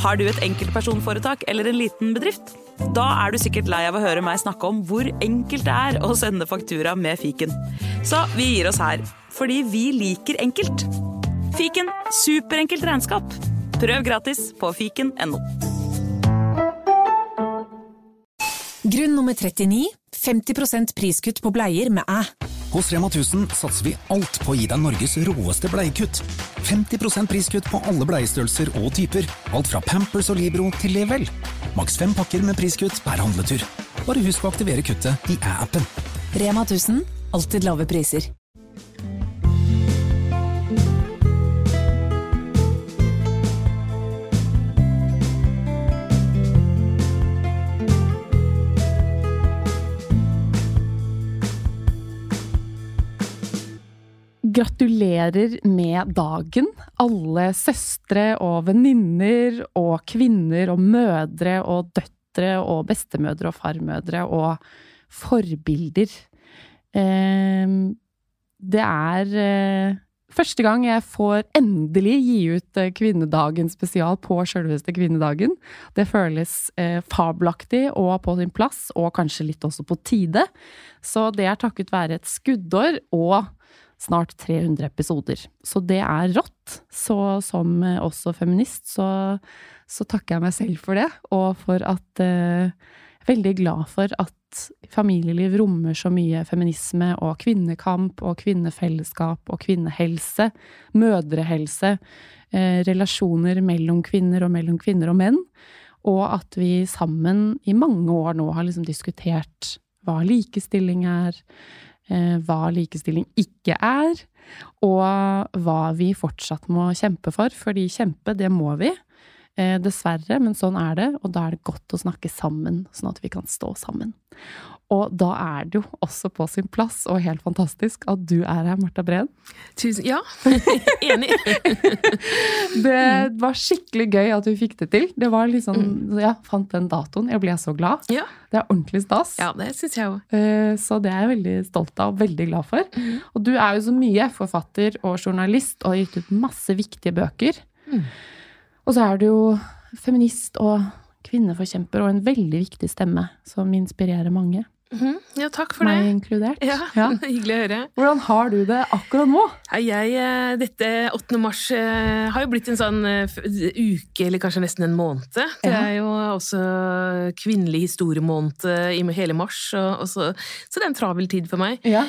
Har du et enkeltpersonforetak eller en liten bedrift? Da du sikkert lei av å høre meg snakke om hvor enkelt det å sende faktura med fiken. Så vi gir oss her, fordi vi liker enkelt. Fiken, superenkelt regnskap. Prøv gratis på fiken.no. Grunn nummer 39, 50% priskutt på bleier med æ. Hos Rema 1000 satser vi alt på å gi deg Norges råeste bleiekutt. 50% priskutt på alle bleiestørrelser og typer. Alt fra Pampers og Libro til Level. Maks 5 pakker med priskutt per handletur. Bare husk å aktivere kuttet i æ-appen. Rema 1000, alltid lave priser. Gratulerer med dagen, alle søstre og venninner og kvinner og mødre og døtre og bestemødre og farmødre og forbilder. Det første gang jeg får endelig gi ut kvinnedagen spesial på selveste kvinnedagen. Det føles fabelaktig og på sin plass, og kanskje litt også på tide. Så det takket være et skuddår og snart 300 episoder. Så det rått. Så som også feminist, så takker jeg meg selv for det, og for at jeg veldig glad for at familieliv rommer så mye feminisme og kvinnekamp og kvinnefellesskap og kvinnehelse, mødrehelse, relasjoner mellom kvinner og menn, og at vi sammen i mange år nå har liksom diskutert hva likestilling hva likestilling ikke og hva vi fortsatt må kjempe for, fordi kjempe, det må vi, dessverre, men sånn det, og da det godt å snakke sammen, sånn at vi kan stå sammen. Og da det jo også på sin plass, og helt fantastisk, at du her, Martha Breen. Tusen, ja, enig. Det var skikkelig gøy at du fikk det til. Det var liksom, jeg fant den datoen, jeg ble så glad. Ja. Det ordentlig stas. Ja, det synes jeg også. Så det jeg veldig stolt av og veldig glad for. Og du jo så mye forfatter og journalist, og har gitt ut masse viktige bøker. Og så du jo feminist og kvinneforkjemper, og en veldig viktig stemme som inspirerer mange. Ja, takk for det. Meg inkludert. Ja, hyggelig å høre. Hvordan har du det akkurat nå? Dette 8. mars har jo blitt en sånn uke, eller kanskje nesten en måned. Det jo også kvinnelig historiemåned i hele mars, så det en travel tid for meg. Ja.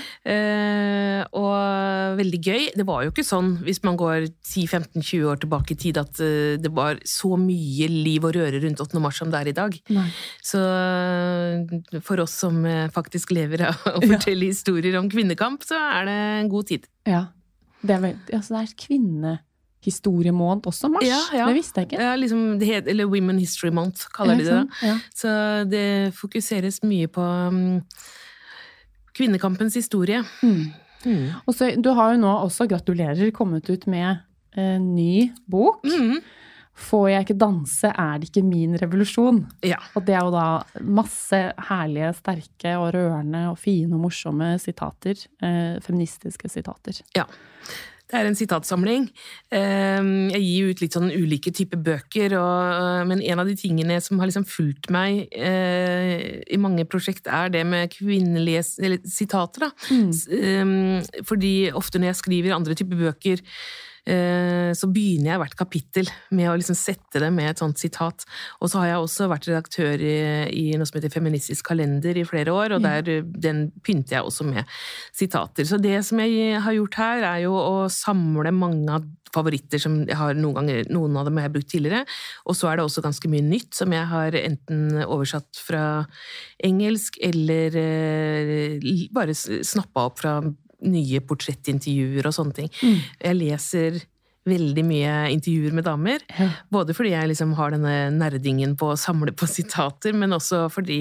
Og veldig gøy. Det var jo ikke sånn, hvis man går 10-15-20 år tilbake i tid, at det var så mye liv og røre rundt 8. mars som det i dag. Nei. Så for oss som faktisk lever og forteller historier om kvinnekamp, så det en god tid. Ja, så det kvinnehistoriemåned også, mars. Ja. Det visste jeg ikke. Ja, liksom, eller Women History Month, kaller de det da. Ja. Så det fokuseres mye på kvinnekampens historie. Og så, du har jo nå også, gratulerer, kommet ut med en ny bok. Får jeg ikke danse, det ikke min revolusjon. Ja. Og det jo da masse herlige, sterke og rørende og fine og morsomme sitater, feministiske sitater. Ja. Det en sitatsamling. Jeg gir ut litt sånn ulike typer bøker, men en av de tingene som har liksom fulgt meg i mange prosjekt det med kvinnelige sitater. Fordi ofte når jeg skriver andre typer bøker, så begynner jeg hvert kapittel med å liksom sette det med et sånt sitat. Og så har jeg også vært redaktør i noe som heter Feministisk kalender i flere år, og den pynter jeg også med sitater. Så det som jeg har gjort her jo å samle mange av favoritter som jeg har noen av dem har jeg brukt tidligere, og så det også ganske mye nytt som jeg har enten oversatt fra engelsk eller bare snappet opp fra nye portrettintervjuer og sånne ting. Jeg leser veldig mye intervjuer med damer, både fordi jeg liksom har denne nerdingen på å samle på sitater, men også fordi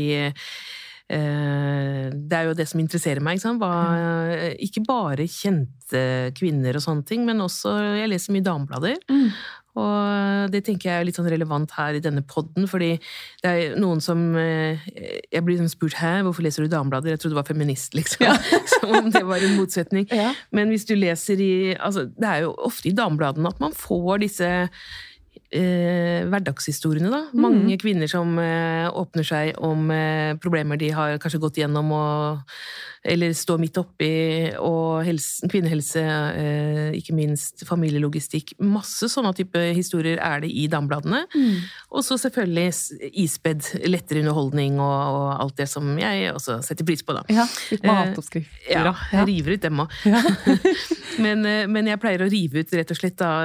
det jo det som interesserer meg, ikke bare kjente kvinner og sånne ting, men også jeg leser mye dameblader, og det tenker jeg litt sånn relevant her i denne podden, fordi det noen som jeg blir spurt hvorfor leser du dameblader? Jeg trodde du var feminist, liksom. Som om det var en motsetning. Men hvis du leser det jo ofte i damebladene at man får disse hverdagshistoriene da. Mange kvinner som åpner seg om problemer de har kanskje gått gjennom eller står midt oppi, og kvinnehelse, ikke minst familielogistikk. Masse sånne type historier det i damebladene. Og så selvfølgelig ispedd, lettere underholdning og alt det som jeg også setter pris på da. Ja, litt matoppskrifter. Ja, jeg river ut dem også. Ja. men jeg pleier å rive ut rett og slett da.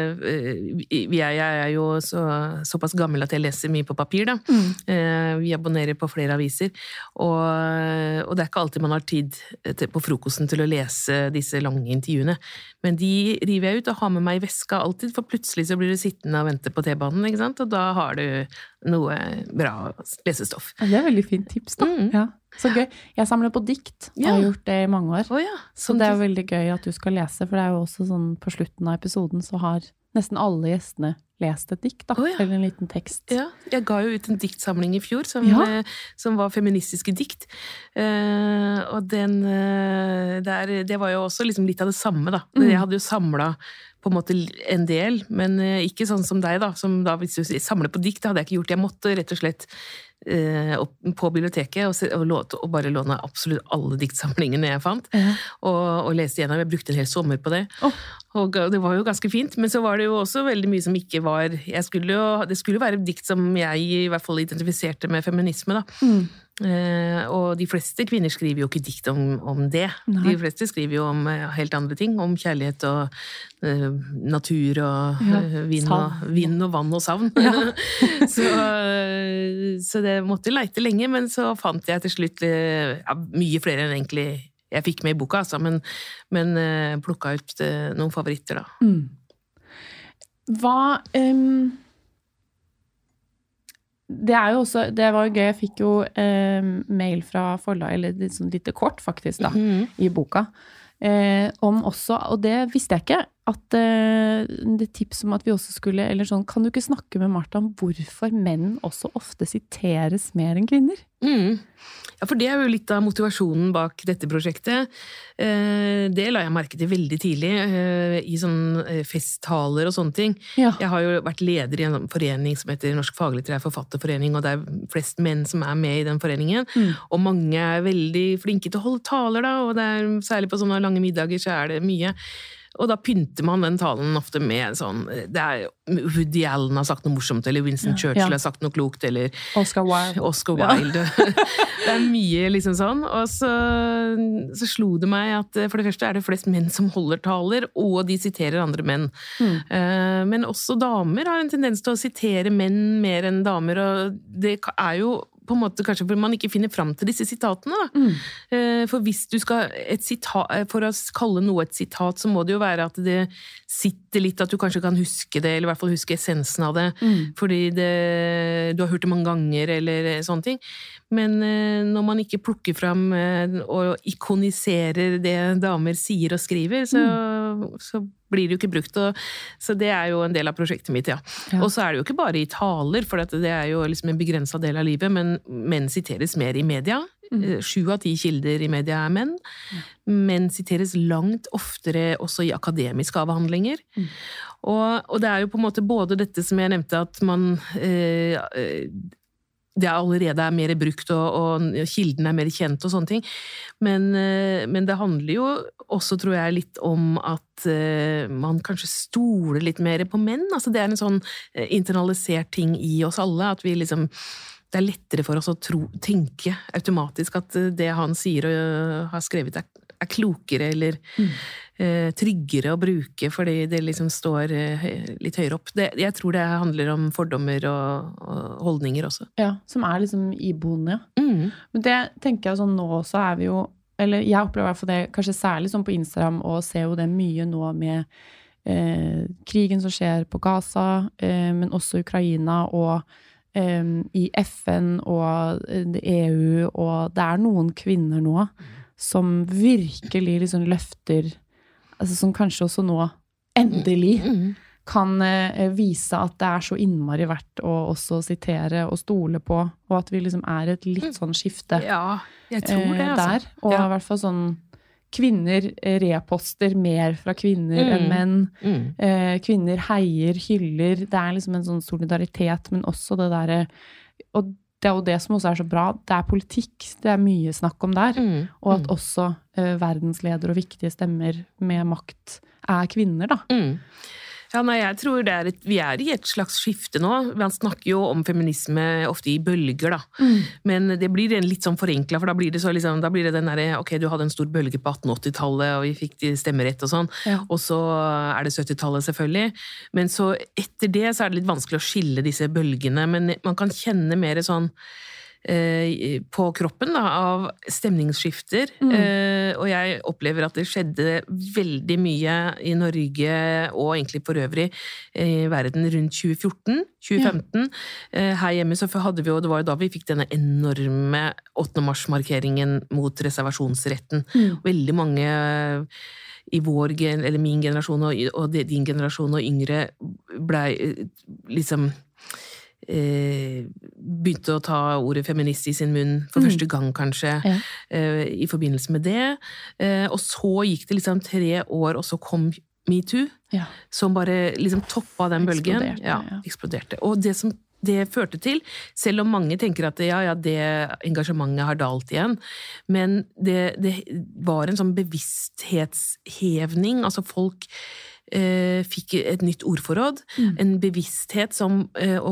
Jeg jo såpass gammel at jeg leser mye på papir da. Vi abonnerer på flere aviser, og det ikke alltid man har tid på frokosten til å lese disse lange intervjuene. Men de river jeg ut og har med meg i veska alltid, for plutselig så blir du sittende og vente på T-banen, ikke sant? Og da har du noe bra lesestoff. Det veldig fint tips da. Ja. Så gøy. Jeg samler på dikt, og har gjort det i mange år. Så det veldig gøy at du skal lese, for det jo også sånn på slutten av episoden så har nesten alle gjestene lest et dikt da, eller en liten tekst. Ja, jeg ga jo ut en diktsamling i fjor som var feministiske dikt. Og det var jo også liksom litt av det samme da. Jeg hadde jo samlet på en måte en del, men ikke sånn som deg da, som da hvis du samler på dikt, det hadde jeg ikke gjort. Jeg måtte rett og slett på biblioteket og bare låne absolutt alle diktsamlingene jeg fant, og leste gjennom. Jeg brukte en hel sommer på det, og det var jo ganske fint, men så var det jo også veldig mye som ikke var, det skulle være dikt som jeg i hvert fall identifiserte med feminisme da. Og de fleste kvinner skriver jo ikke dikt om det. Nei. De fleste skriver jo om helt andre ting, om kjærlighet og natur og vind og vann og savn. Så det måtte leite lenge, men så fant jeg til slutt mye flere enn egentlig jeg fikk med i boka, altså, men plukket ut noen favoritter da. Det jo også, det var jo gøy, jeg fikk jo mail fra forlag, eller sånn lite kort faktisk da, i boka, om også, og det visste jeg ikke, at det tips om at vi også skulle, eller sånn, kan du ikke snakke med Martha om hvorfor menn også ofte siteres mer enn kvinner? Ja, for det jo litt av motivasjonen bak dette prosjektet. Det la jeg merke til veldig tidlig i sånn festtaler og sånne ting. Ja. Jeg har jo vært leder i en forening som heter Norsk Faglitterær Forfatterforening, og det flest menn som med i den foreningen, og mange veldig flinke til å holde taler da, og særlig på sånne lange middager så det mye. Og da pynter man den talen ofte med sånn, det Woody Allen har sagt noe morsomt, eller Winston Churchill har sagt noe klokt, eller Oscar Wilde. Det mye liksom sånn, og så slo det meg at for det første det flest menn som holder taler, og de siterer andre menn. Men også damer har en tendens til å sitere menn mer enn damer, og det jo på en måte kanskje fordi man ikke finner fram til disse sitatene da. For hvis du skal for å kalle noe et sitat, så må det jo være at det sitter litt, at du kanskje kan huske det, eller i hvert fall huske essensen av det, fordi du har hørt det mange ganger, eller sånne ting. Men når man ikke plukker fram og ikoniserer det damer sier og skriver, så blir det jo ikke brukt, så det jo en del av prosjektet mitt, ja. Og så det jo ikke bare i taler, for det jo liksom en begrenset del av livet, men menn siteres mer i media. 7 av 10 kilder i media menn. Menn siteres langt oftere også i akademiske avhandlinger. Og det jo på en måte både dette som jeg nevnte, at man det allerede mer brukt, og kilden mer kjent og sånne ting. Men det handler jo også, tror jeg, litt om at man kanskje stoler litt mer på menn. Altså det en sånn internalisert ting i oss alle, at vi liksom, det lettere for oss å tenke automatisk at det han sier og har skrevet klokere eller tryggere å bruke, fordi det liksom står litt høyere opp. Jeg tror det handler om fordommer og holdninger også. Ja, som liksom iboende, ja. Men det tenker jeg sånn nå også vi jo, eller jeg opplever i hvert fall det, kanskje særlig sånn på Instagram, og ser jo det mye nå med krigen som skjer på Gaza, men også Ukraina, og i FN og EU, og det noen kvinner nå som virkelig liksom løfter, altså som kanskje også nå endelig kan vise at det så innmari verdt å også sitere og stole på, og at vi liksom et litt sånn skifte ja, jeg tror det, altså. der, og i hvert fall sånn kvinner reposter mer fra kvinner enn menn. Kvinner heier, hyller. Det liksom en sånn solidaritet, men også det der. Og det jo det som også så bra. Det politikk. Det mye snakk om der. Og at også verdensledere og viktige stemmer med makt kvinner, da. Ja, nei, jeg tror vi i et slags skifte nå. Man snakker jo om feminisme ofte i bølger, da. Men det blir litt sånn forenklet, for da blir det så liksom, da blir det den der, ok, du hadde en stor bølge på 1880-tallet, og vi fikk stemmerett og sånn, og så det 70-tallet selvfølgelig. Men så etter det så det litt vanskelig å skille disse bølgene, men man kan kjenne mer sånn på kroppen da, av stemningsskifter, og jeg opplever at det skjedde veldig mye i Norge og egentlig for øvrig i verden rundt 2014-2015. Her hjemme så hadde vi jo, det var jo da vi fikk denne enorme 8. mars-markeringen mot reservasjonsretten. Veldig mange i eller min generasjon og din generasjon og yngre ble liksom begynte å ta ordet feminist i sin munn for første gang kanskje i forbindelse med det, og så gikk det liksom 3 år, og så kom MeToo, som bare liksom toppa den bølgen. Eksploderte. Og det som det førte til, selv om mange tenker at det engasjementet har dalt igjen, men det var en sånn bevissthetshevning, altså folk fikk et nytt ordforråd, en bevissthet som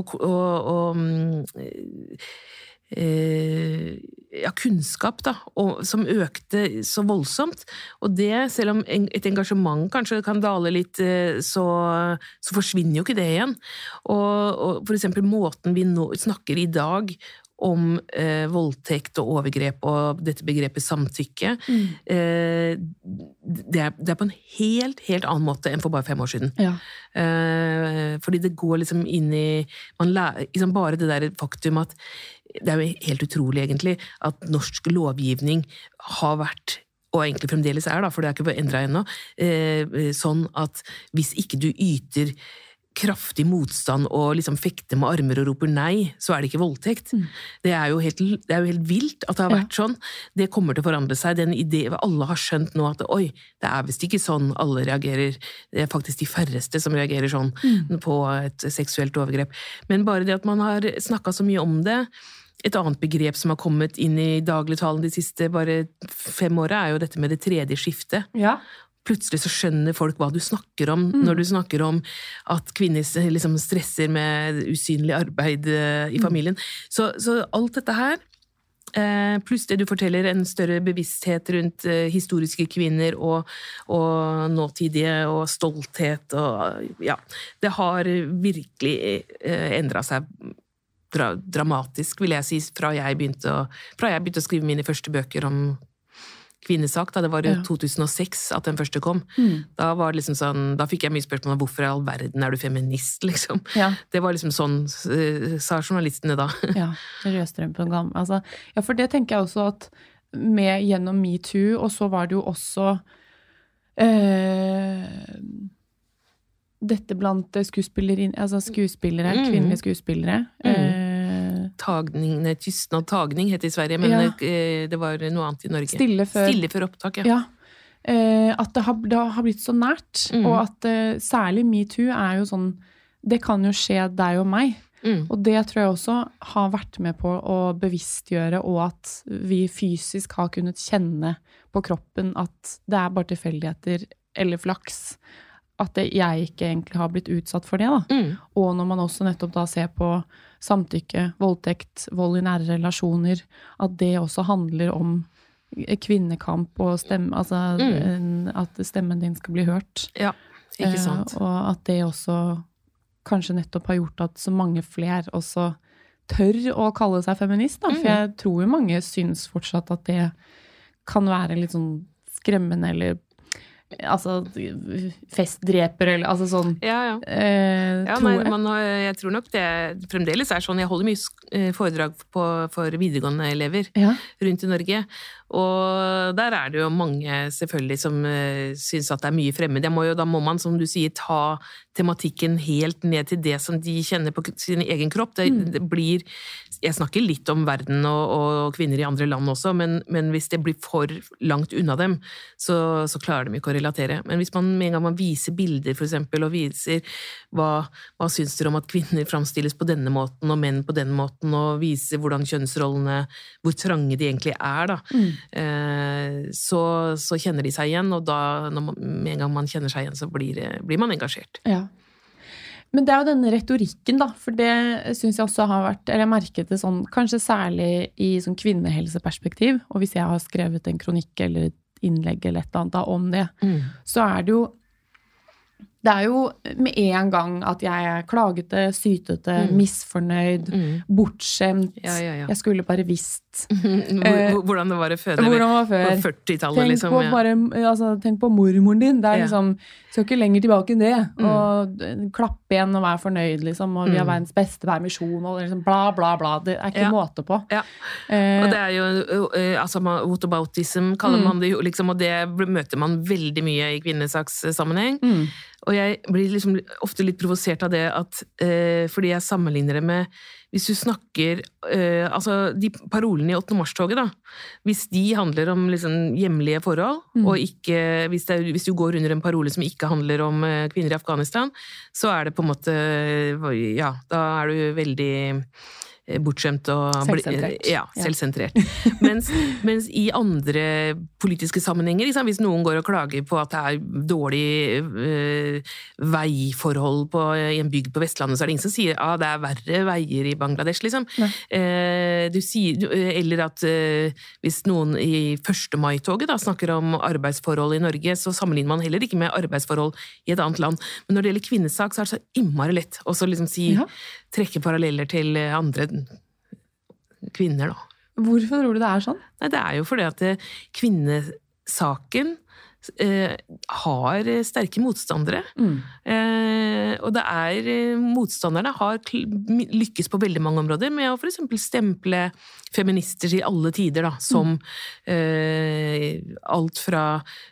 kunnskap da, som økte så voldsomt, og det, selv om et engasjement kanskje kan dale litt, så forsvinner jo ikke det igjen, og for eksempel måten vi nå snakker i dag om voldtekt og overgrep og dette begrepet samtykke, det på en helt annen måte enn for bare 5 år siden. Fordi det går liksom inn i, liksom bare det der faktum at det jo helt utrolig egentlig, at norsk lovgivning har vært, og egentlig fremdeles da, for det ikke endret ennå, sånn at hvis ikke du yter kraftig motstand og liksom fekter med armer og roper nei, så det ikke voldtekt. Det jo helt vilt at det har vært sånn. Det kommer til å forandre seg. Den idé, alle har skjønt nå at oi, det visst ikke sånn alle reagerer. Det faktisk de færreste som reagerer sånn på et seksuelt overgrep. Men bare det at man har snakket så mye om det, et annet begrep som har kommet inn i dagligtalen de siste bare 5 årene, jo dette med det tredje skiftet. Plutselig så skjønner folk hva du snakker om når du snakker om at kvinner liksom stresser med usynlig arbeid i familien. Så alt dette her, pluss det du forteller, en større bevissthet rundt historiske kvinner og nåtidige og stolthet, og det har virkelig endret seg dramatisk, vil jeg si, fra jeg begynte å skrive mine første bøker om kvinnesak, da det var i 2006 at den første kom. Da var det liksom sånn, da fikk jeg mye spørsmål om hvorfor i all verden du feminist, liksom. Det var liksom sånn, sa journalistene da. Rødstrømpen gammel. Altså, for det tenker jeg også at gjennom MeToo, og så var det jo også dette blant skuespillere, kvinnelige skuespillere. Tysten og tagning heter i Sverige, men det var noe annet i Norge. Stille før opptak, at det har blitt så nært, og at særlig MeToo jo sånn, det kan jo skje deg og meg, og det tror jeg også har vært med på å bevisstgjøre, og at vi fysisk har kunnet kjenne på kroppen at det bare tilfeldigheter eller flaks, at jeg ikke egentlig har blitt utsatt for det da. Og når man også nettopp da ser på samtykke, voldtekt, vold i nære relasjoner, at det også handler om kvinnekamp og stemme, altså at stemmen din skal bli hørt. Ikke sant. Og at det også kanskje nettopp har gjort at så mange flere også tør å kalle seg feminist da, for jeg tror jo mange syns fortsatt at det kan være litt sånn skremmende eller altså festdreper eller altså sånn jeg tror nok det fremdeles sånn. Jeg holder mye foredrag for videregående elever rundt i Norge, Og der det jo mange selvfølgelig som synes at det mye fremmed. Da må man, som du sier, ta tematikken helt ned til det som de kjenner på sin egen kropp. Det blir, jeg snakker litt om verden og kvinner i andre land også, men hvis det blir for langt unna dem, så klarer de ikke å relatere. Men hvis man med en gang man viser bilder for eksempel, og viser hva syns dere om at kvinner framstilles på denne måten og menn på denne måten, og viser hvordan kjønnsrollene, hvor trange de egentlig da, så kjenner de seg igjen, og da, med en gang man kjenner seg igjen, så blir man engasjert. Ja. Men det jo denne retorikken da, for det synes jeg også har vært, eller jeg merket det sånn, kanskje særlig i sånn kvinnehelseperspektiv, og hvis jeg har skrevet en kronikk eller et innlegg eller et eller annet da, om det, så det jo med en gang at jeg klagete, sytete, misfornøyd, bortskjemt. Ja. Jeg skulle bare visst. Hvordan det var å føde på 40-tallet, liksom. Tenk på mormoren din. Det liksom, skal ikke lenger tilbake enn det. Og klappe igjen og være fornøyd, liksom. Og vi har verdens beste permisjon, og liksom bla, bla, bla. Det ikke måte på. Ja. Og det jo, whataboutism kaller man det jo, liksom, og det møter man veldig mye i kvinnesakssammenheng. Og jeg blir liksom ofte litt provosert av det at, fordi jeg sammenligner det med, hvis du snakker, de parolene i 8. mars-toget da, hvis de handler om liksom hjemlige forhold, og ikke, hvis du går under en parole som ikke handler om kvinner i Afghanistan, så det på en måte, ja, da du veldig bortskjemt og selvsentrert. Mens i andre politiske sammenhenger, liksom, hvis noen går og klager på at det dårlig veiforhold i en bygd på Vestlandet, så det ingen som sier at det verre veier i Bangladesh, liksom. Eller at hvis noen i 1. mai-toget da, snakker om arbeidsforhold i Norge, så sammenligner man heller ikke med arbeidsforhold i et annet land. Men når det gjelder kvinnesak, så det så innmari lett å liksom trekke paralleller til andre kvinner, da. Hvorfor tror du det sånn? Nei, det jo fordi at kvinnesaken har sterke motstandere. Og det motstanderne har lykkes på veldig mange områder med å for eksempel stemple feminister i alle tider, da, som alt fra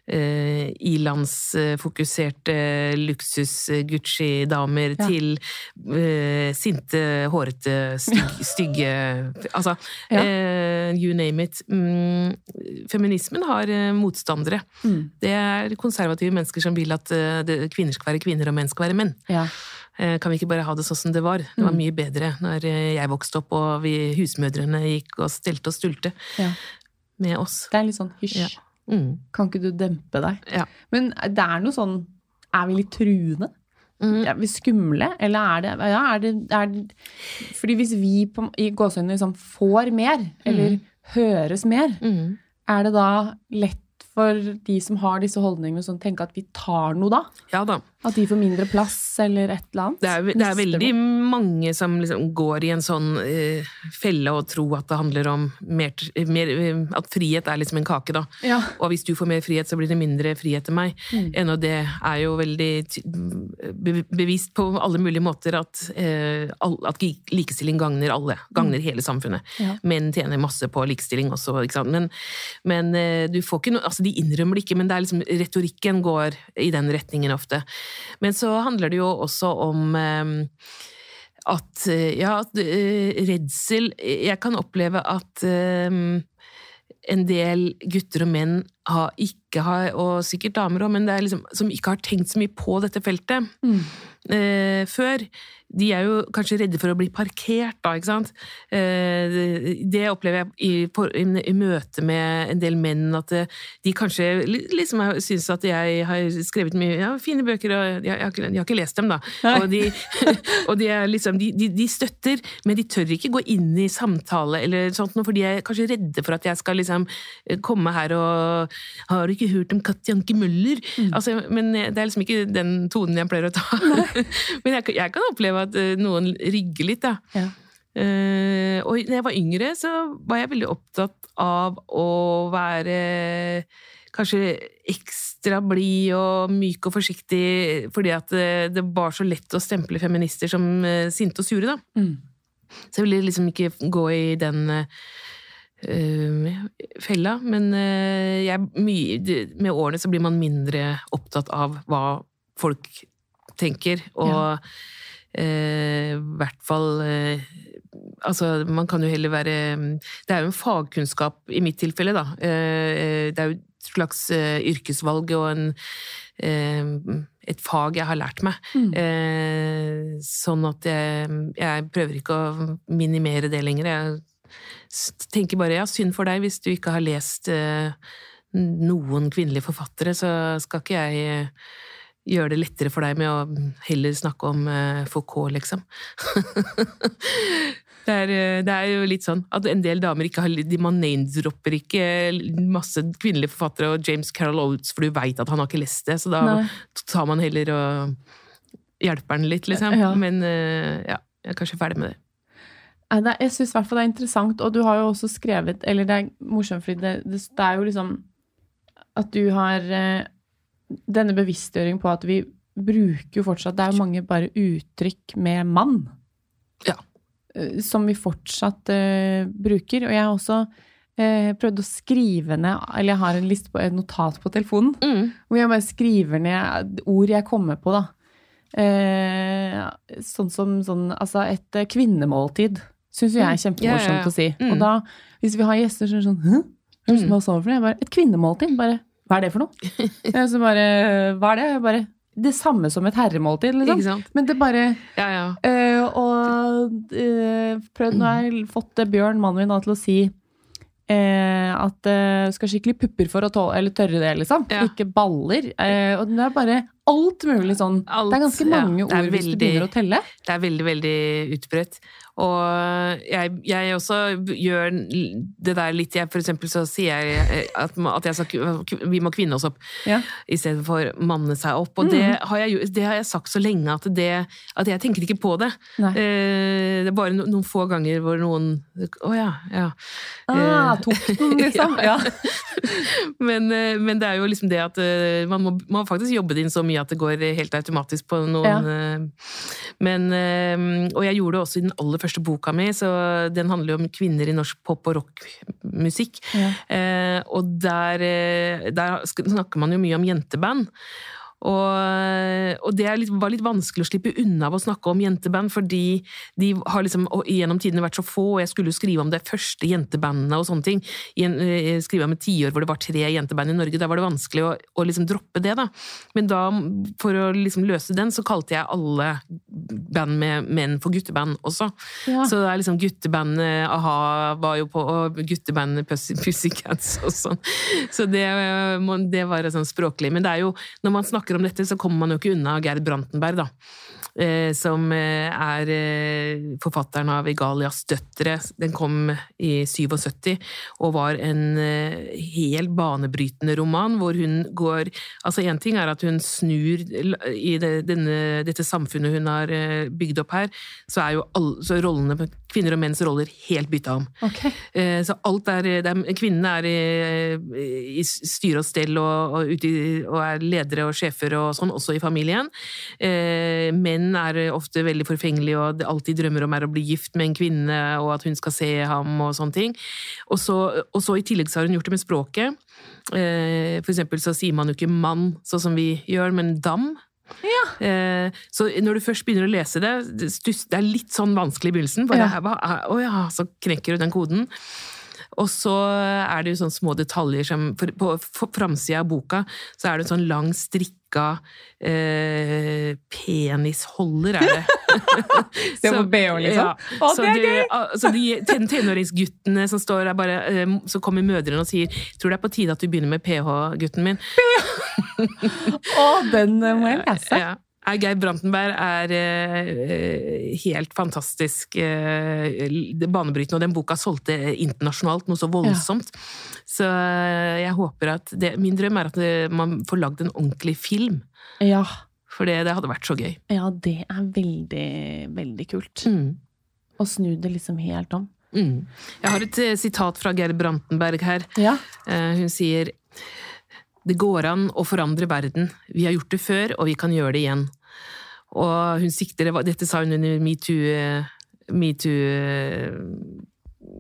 ilandsfokuserte luksus-Gucci-damer til sinte, hårete, stygge, altså, you name it. Feminismen har motstandere. Det konservative mennesker som vil at kvinner skal være kvinner og menn skal være menn. Ja. Kan vi ikke bare ha det sånn som det var? Det var mye bedre når jeg vokste opp og vi husmødrene gikk og stelte og stulte med oss. Det litt sånn hysj. Ja. Kan ikke du dempe deg? Ja. Men det noe sånn, vi litt truende? Vi skumle? Eller det fordi hvis vi i gåsøyne liksom får mer, eller høres mer, det da lett for de som har disse holdningene som tenker at vi tar noe da? Ja da. At de får mindre plass eller et eller annet? Det veldig mange som liksom går i en sånn felle og tro at det handler om mer at frihet liksom en kake da. Ja. Og hvis du får mer frihet, så blir det mindre frihet til meg. Og det jo veldig bevist på alle mulige måter at likestilling gagner hele samfunnet. Ja. Menn tjener masse på likestilling også, ikke sant? Men du får ikke noe, altså de innrømmer det ikke, men det liksom, retorikken går i den retningen ofte. Men så handler det jo også om at redsel, jeg kan oppleve at en del gutter og menn og sikkert damer også, men det liksom, som ikke har tenkt så mye på dette feltet før, de jo kanskje redde for å bli parkert da, ikke sant? Det opplever jeg i møte med en del menn, at de kanskje liksom synes at jeg har skrevet mye fine bøker, og jeg har ikke lest dem da. Og de liksom, de støtter, men de tør ikke gå inn i samtale eller sånt, for de kanskje redde for at jeg skal liksom komme her og har du ikke hørt om Katjanke Møller? Altså, men det liksom ikke den tonen jeg pleier å ta. Men jeg kan oppleve at noen rygger litt da. Ja. Og når jeg var yngre, så var jeg veldig opptatt av å være kanskje ekstra blid og myk og forsiktig, fordi at det var så lett å stemple feminister som sinte og sure da. Så jeg ville liksom ikke gå i den fella, men med årene så blir man mindre opptatt av hva folk tenker, og hvert fall altså, man kan jo heller være det jo en fagkunnskap i mitt tilfelle da, det jo et slags yrkesvalg og et fag jeg har lært meg, sånn at jeg prøver ikke å minimere det lenger, jeg tenker bare, synd for deg hvis du ikke har lest noen kvinnelige forfattere, så skal ikke jeg gjøre det lettere for deg med å heller snakke om Foucault, liksom. Det jo litt sånn at en del damer ikke har, man name-dropper ikke masse kvinnelige forfattere og James Carroll Oates, for du vet at han har ikke lest det, så da tar man heller og hjelper den litt, liksom. Men jeg kanskje ferdig med det. Jeg synes i hvert fall det interessant, og du har jo også skrevet, eller det morsomt, fordi det jo liksom at du har denne bevisstgjøring på at vi bruker jo fortsatt, det jo mange bare uttrykk med mann. Ja. Som vi fortsatt bruker, og jeg har også prøvd å skrive ned, eller jeg har en liste på et notat på telefonen, hvor jeg bare skriver ned ord jeg kommer på da. Sånn som altså et kvinnemåltid, synes jeg kjempemorsomt å si. Og da, hvis vi har gjester så sånn, hva sa du for det? Jeg bare, et kvinnemåltid, bare, hva det for noe? Så bare, hva det? Jeg bare, det samme som et herremåltid, liksom. Men det bare, prøvd, nå har jeg fått Bjørn, mannen min, til å si at skal skikkelig pupper for å tørre det, liksom. Ikke baller. Og det bare alt mulig sånn. Det ganske mange ord hvis du begynner å telle. Det veldig, veldig utbredt. Og jeg også gjør det der litt, for eksempel så sier jeg at vi må kvinne oss opp i stedet for manne seg opp, og det har jeg sagt så lenge at jeg tenker ikke på det. Det bare noen få ganger hvor noen tok den liksom. Men det jo liksom det at man må faktisk jobbe det inn så mye at det går helt automatisk på noen og jeg gjorde det også i den aller første boka mi, så den handler jo om kvinner i norsk pop- og rockmusikk. Og der snakker man jo mye om jenteband. Og det var litt vanskelig å slippe unna av å snakke om jenteband, fordi de har liksom gjennom tidene vært så få, og jeg skulle jo skrive om det første jentebandene og sånne ting. Skrive om et 10 år hvor det var 3 jenteband i Norge, da var det vanskelig å liksom droppe det da. Men da, for å liksom løse den, så kalte jeg alle band med menn for gutteband også. Så det liksom guttebandet A-ha var jo på, og guttebandet Pussycats og sånn. Så det var sånn språklig. Men det jo, når man snakker om dette, så kommer man jo ikke unna Gerd Brantenberg, da. Som forfatteren av Egalias døtre. Den kom i 77, og var en helt banebrytende roman, hvor hun går, altså en ting at hun snur i dette samfunnet hun har bygd opp her, så jo så rollene, kvinner og menns roller helt bytta om. Så alt kvinnene i styre og stell og ledere og sjefer og sånn, også i familien. Menn ofte veldig forfengelige og alltid drømmer om å bli gift med en kvinne og at hun skal se ham og sånne ting. Og så i tillegg så har hun gjort det med språket. For eksempel så sier man jo ikke mann sånn som vi gjør, men dam. Så når du først begynner å lese det, det litt sånn vanskelig i begynnelsen, bare, så knekker du den koden. Og så det jo sånne små detaljer som, på framsiden av boka, så det en sånn lang strikka penisholder, det. Det var BH, liksom. Så de tenåringsguttene som står der bare, så kommer mødrene og sier, tror det på tide at du begynner med PH, gutten min. Den må jeg lese. Gerd Brantenberg helt fantastisk banebrytende, og den boka solgte internasjonalt noe så voldsomt. Så jeg håper at min drøm at man får lagd en ordentlig film. For det hadde vært så gøy. Ja, det veldig, veldig kult. Å snu det liksom helt om. Jeg har et sitat fra Gerd Brantenberg her. Hun sier: det går an å forandre verden. Vi har gjort det før, og vi kan gjøre det igjen. Og hun sikter, dette sa hun under MeToo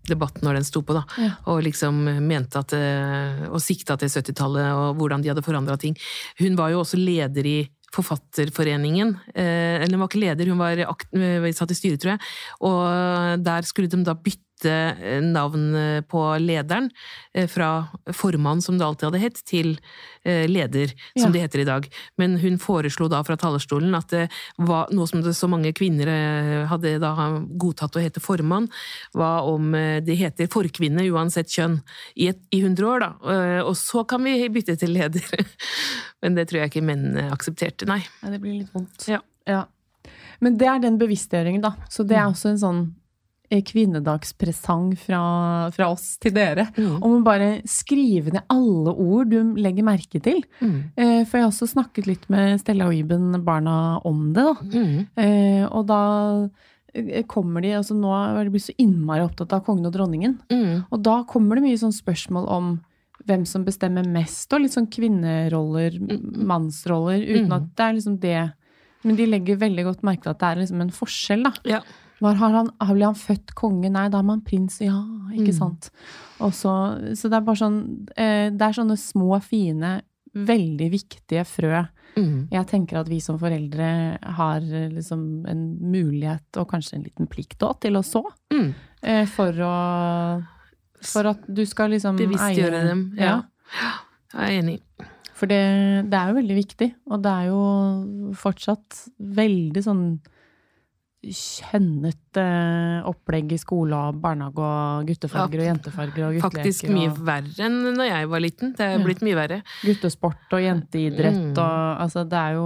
debatten når den sto på da, og liksom mente at, og sikta til 70-tallet og hvordan de hadde forandret ting. Hun var jo også leder i Forfatterforeningen, eller hun var ikke leder, hun var satt i styret, tror jeg, og der skulle de da bytte navn på lederen fra formann, som det alltid hadde hett, til leder, som det heter i dag. Men hun foreslo da fra talerstolen at det var noe som så mange kvinner hadde da godtatt å hete formann, var om det heter forkvinne uansett kjønn i 100 år da, og så kan vi bytte til leder. Men det tror jeg ikke menn aksepterte, nei. Det blir litt vondt. Ja. Men det den bevisstgjøringen da, så det også en sånn kvinnedagspresang fra oss til dere, om å bare skrive ned alle ord du legger merke til. For jeg har også snakket litt med Stella og Iben, barna, om det da. Og da kommer de, altså nå har de blitt så innmari opptatt av kongen og dronningen, og da kommer det mye sånn spørsmål om hvem som bestemmer mest, og litt sånn kvinneroller, mannsroller, uten at det liksom det, men de legger veldig godt merke til at det liksom en forskjell da. Ja. Ble han født konge? Nei, da man prins, ja, ikke sant? Og så det bare sånn, det sånne små, fine, veldig viktige frø. Jeg tenker at vi som foreldre har liksom en mulighet, og kanskje en liten plikt også, til å så, for at du skal liksom bevisstgjøre dem, ja. Jeg enig. For det jo veldig viktig, og det jo fortsatt veldig sånn kjønnet opplegg i skole og barnehage og guttefarger og jentefarger og gutteleker. Faktisk mye verre enn når jeg var liten. Det blitt mye verre. Guttesport og jenteidrett og altså det jo...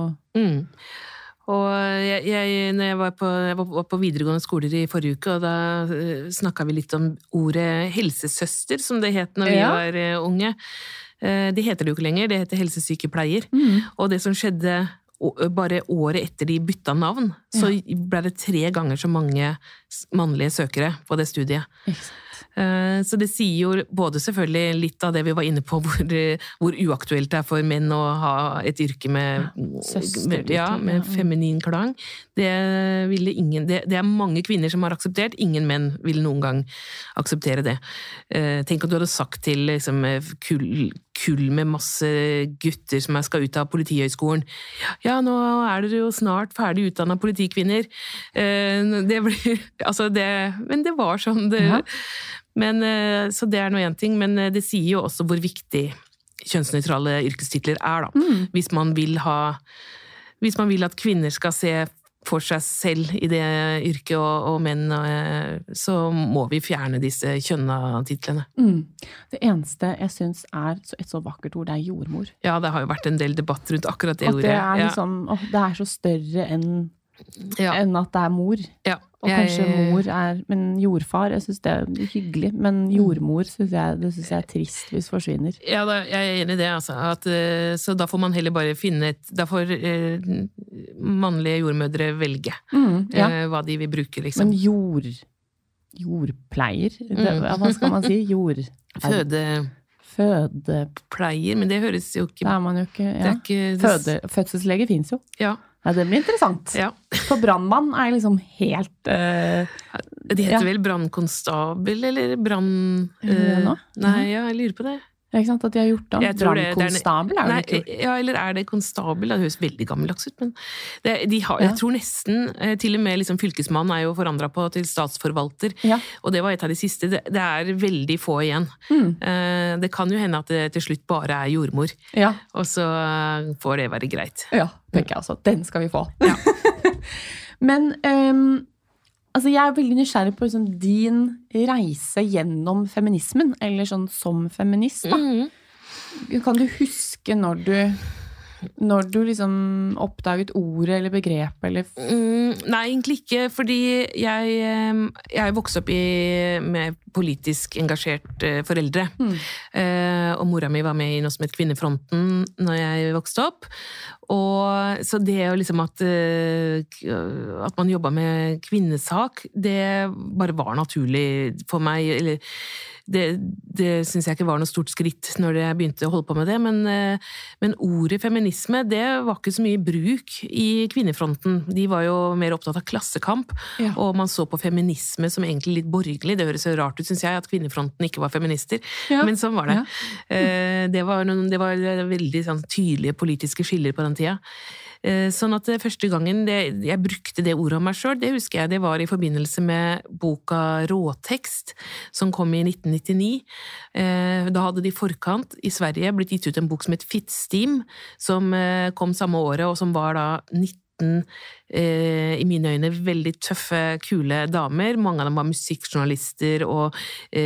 Og når jeg var på videregående skoler i forrige uke, og da snakket vi litt om ordet helsesøster, som det het når vi var unge. Det heter det jo ikke lenger, det heter helsesykepleier. Og det som skjedde bare året etter de bytta navn, så ble det 3 ganger så mange mannlige søkere på det studiet. Så det sier jo både selvfølgelig litt av det vi var inne på, hvor uaktuelt det for menn å ha et yrke med feminin klang. Det mange kvinner som har akseptert, ingen menn vil noen gang akseptere det. Tenk at du hadde sagt til liksom, kull med masse gutter som skal ut av politihøgskolen. Ja, nå dere jo snart ferdig utdannet politikvinner. Men det var sånn det... Men, så det noe en ting, men det sier jo også hvor viktig kjønnsnøytrale yrkestitler da. Hvis man vil at kvinner skal se for seg selv i det yrket og menn, så må vi fjerne disse kjønna-titlene. Det eneste jeg synes et så vakkert ord, det jordmor. Ja, det har jo vært en del debatt rundt akkurat det ordet. Og det liksom, det så større enn at det mor. Ja. Og kanskje mor men jordfar, jeg synes det hyggelig, men jordmor synes jeg trist hvis forsvinner. Ja, jeg enig i det, altså. Så da får man heller bare da får mannlige jordmødre velge hva de vil bruke, liksom. Men jordpleier, hva skal man si? Fødepleier, men det høres jo ikke... Det man jo ikke, fødselslege finnes jo. Ja, det blir interessant. Ja. For brandmann liksom helt... det heter vel brannkonstabel, eller Nei, jeg lurer på det. Ikke sant, at de har gjort det. Brannkonstabel det ikke? Ja, eller det konstabel? Det høres veldig gammeldags ut, men jeg tror nesten, til og med liksom, fylkesmannen jo forandret på til statsforvalter, og det var et av de siste. Det veldig få igjen. Det kan jo hende at det til slutt bare jordmor, og så får det være greit. Ja, tenker jeg altså. Den skal vi få. Ja. Men... Altså, jeg veldig nysgjerrig på liksom, din reise gjennom feminismen, eller sånn som feminist, da. Kan du huske når du liksom oppdaget ordet eller begrepet, eller... Nei, egentlig ikke, fordi jeg vokste opp med politisk engasjert foreldre, og mora mi var med i noe som het Kvinnefronten når jeg vokste opp, Og så det jo liksom at man jobbet med kvinnesak, det bare var naturlig for meg, eller det synes jeg ikke var noe stort skritt når jeg begynte å holde på med det, men ordet feminisme, det var ikke så mye bruk i kvinnefronten. De var jo mer opptatt av klassekamp, og man så på feminisme som egentlig litt borgerlig. Det høres så rart ut, synes jeg, at kvinnefronten ikke var feminister, men sånn var det. Det var veldig sånn, tydelige politiske skiller på den tida. Sånn at første gangen jeg brukte det ordet om meg selv, det husker jeg, det var i forbindelse med boka Råtekst, som kom i 1999. Da hadde de i forkant i Sverige blitt gitt ut en bok som het Fittstim, som kom samme året, og som var da 19 i mine øyne veldig tøffe, kule damer. Mange av dem var musikkjournalister og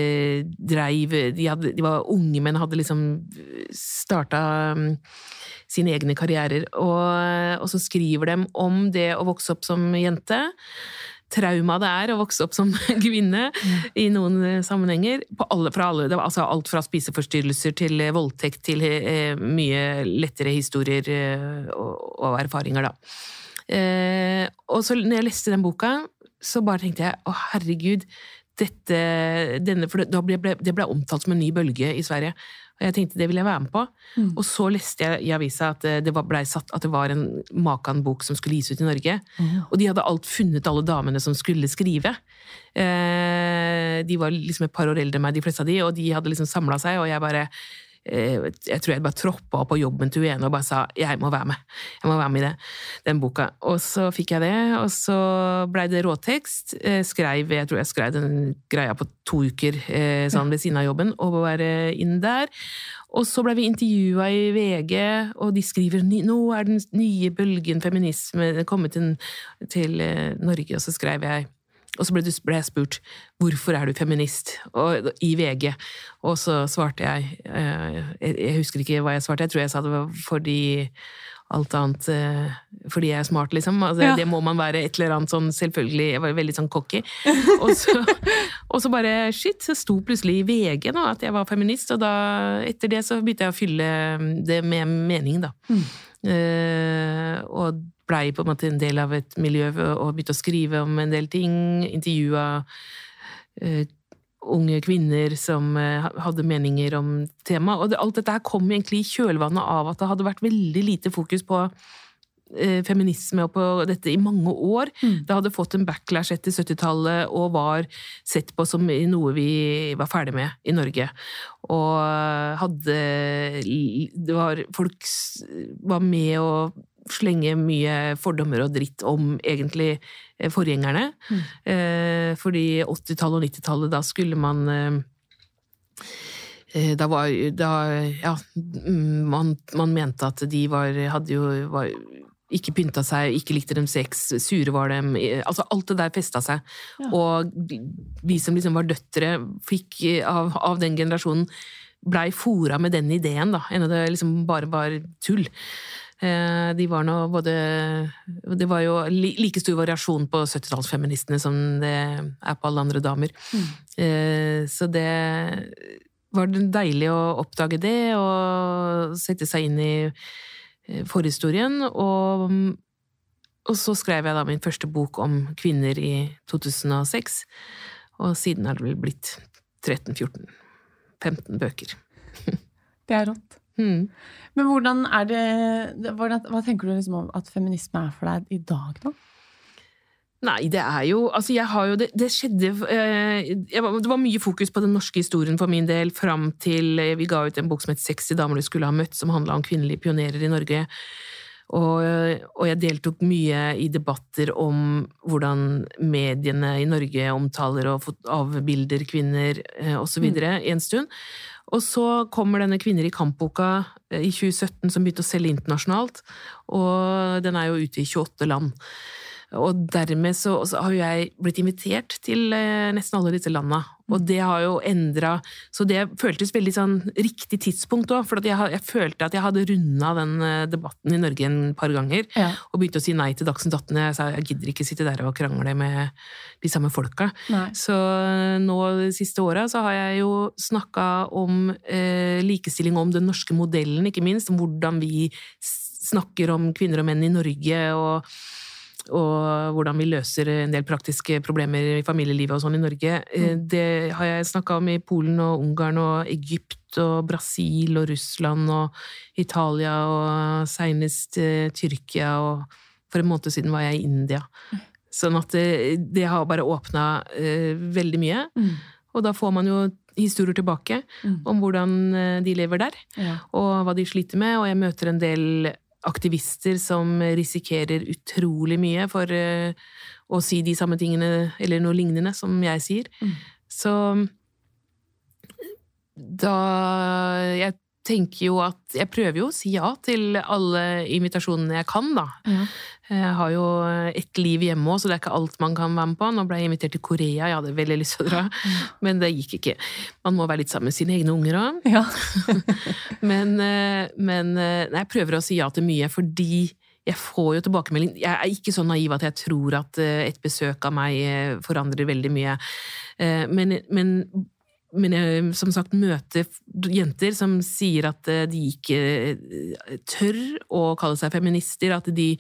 de var unge, men hadde liksom startet sine egne karrierer, og så skriver de om det å vokse opp som jente, trauma det å vokse opp som kvinne i noen sammenhenger, fra alle, det var altså alt fra spiseforstyrrelser til voldtekt til mye lettere historier og erfaringer da. Og så når jeg leste den boka, så bare tenkte jeg, å herregud, for det ble omtalt som en ny bølge i Sverige, og jeg tenkte det ville jeg være med på, og så leste jeg i avisa at det var en Makan-bok som skulle gis ut i Norge, og de hadde funnet alle damene som skulle skrive. De var liksom et par år eldre enn meg, de fleste av de, og de hadde liksom samlet seg, og jeg tror jeg bare troppet opp på jobben til henne og bare sa, jeg må være med i den boka. Og så fikk jeg det, og så ble det Råtekst, jeg tror jeg skrev den greia på 2 uker sånn ved siden av jobben, og være inn der. Og så ble vi intervjuet i VG, og de skriver, nå den nye bølgen feminisme kommet til Norge, og så skrev jeg, og så ble jeg spurt, hvorfor du feminist? I VG. Og så svarte jeg husker ikke hva jeg svarte, jeg tror jeg sa det var fordi alt annet, fordi jeg smart liksom, altså, det må man være et eller annet sånn, selvfølgelig, jeg var veldig sånn cocky. Og så bare, så sto plutselig i VG nå at jeg var feminist, og da, etter det så begynte jeg å fylle det med mening da. Og blei på en måte en del av et miljø og begynte å skrive om en del ting, intervjuet unge kvinner som hadde meninger om tema, og alt dette her kom egentlig i kjølvannet av at det hadde vært veldig lite fokus på feminisme og på dette i mange år. Det hadde fått en backlash etter 70-tallet og var sett på som noe vi var ferdig med i Norge. Og folk var med å slenge mye fordommer og dritt om egentlig forgjengerne. Fordi 80-tallet og 90-tallet, da skulle man man mente at de var ikke pynta seg, ikke likte dem sex, sure var dem, altså alt det der festet seg. Og vi som liksom var døtre fikk av den generasjonen blei foret med den ideen da, enn det liksom bare var tull. De var nå det var jo like stor variasjon på 70-tallsfeministene som det på alle andre damer. Så det var deilig å oppdage det og sette seg inn i forhistorien, og så skrev jeg da min første bok om kvinner i 2006, og siden det vel blitt 13-14-15 bøker. Det rått. Men hvordan hva tenker du liksom om at feminisme for deg i dag da? Nei, det jo, altså jeg har jo, det skjedde, det var mye fokus på den norske historien for min del, frem til vi ga ut en bok som het 60 damer du skulle ha møtt, som handlet om kvinnelige pionerer i Norge, og jeg deltok mye i debatter om hvordan mediene i Norge omtaler og avbilder kvinner, og så videre, i en stund. Og så kommer denne Kvinner i kampboka i 2017 som begynte å selge internasjonalt, og den jo ute i 28 land. Og dermed så har jeg blitt invitert til nesten alle disse landene, og det har jo endret, så det føltes veldig sånn riktig tidspunkt også, for jeg følte at jeg hadde rundet den debatten i Norge en par ganger, og begynte å si nei til Dagsnytt 18. Jeg sa, jeg gidder ikke sitte der og krangle med de samme folka. Så nå de siste årene så har jeg jo snakket om likestilling, om den norske modellen, ikke minst, om hvordan vi snakker om kvinner og menn i Norge, og hvordan vi løser en del praktiske problemer i familielivet og sånn i Norge. Det har jeg snakket om i Polen og Ungarn og Egypt og Brasil og Russland og Italia og senest Tyrkia, og for en måned siden var jeg i India. Sånn at det har bare åpnet veldig mye, og da får man jo historier tilbake om hvordan de lever der, og hva de sliter med, og jeg møter en del aktivister som risikerer utrolig mye for å si de samme tingene, eller noe lignende som jeg sier. Så da jeg tenker jo at jeg prøver jo å si ja til alle invitasjonene jeg kan da. Jeg har jo et liv hjemme også, så det er ikke alt man kan være med på. Nå ble jeg invitert til Korea, jeg hadde veldig lyst til å dra, men det gikk ikke. Man må være litt sammen med sine egne unger også. Ja. men jeg prøver å si ja til mye, fordi jeg får jo tilbakemelding. Jeg er ikke så naiv at jeg tror at et besøk av meg forandrer veldig mye. Men jeg, som sagt, møter jenter som sier at de ikke tør å kalle seg feminister, at de